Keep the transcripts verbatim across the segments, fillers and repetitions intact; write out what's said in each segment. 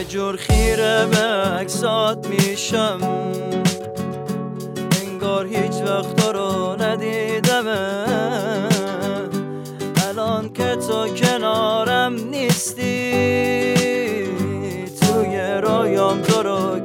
یه جور خیره به عکسات میشم، انگار هیچ وقت تو رو ندیدمه. الان که تو کنارم نیستی، توی رویام تو رو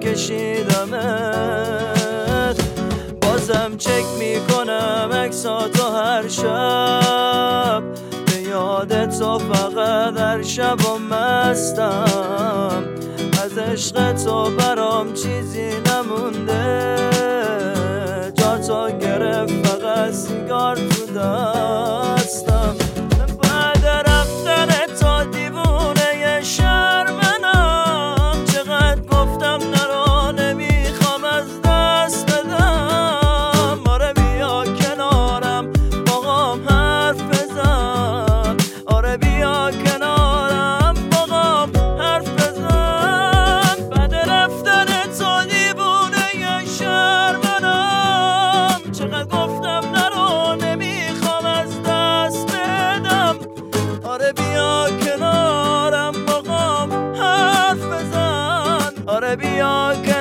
کشیدمت. بازم چک میکنم عکساتو هر شب، به یاد تو فقط هر شب و مستم. از عشق تو برام چیزی نمونده، جا تو گرفت فقط سیگار تو دستم. بعد رفتن تو دیوونه شرمنم، چقدر گفتم نرو نمیخوام از دست بدم. آره بیا کنارم باقام حرف بزن، آره بیا کنارم باقام حرف بزن. بعد رفتن تو دیوونه شرمنم، چقدر گفتم نرو نمیخوام از دست بدم. آره بیا کنارم باقام حرف بزن، آره بیا کنارم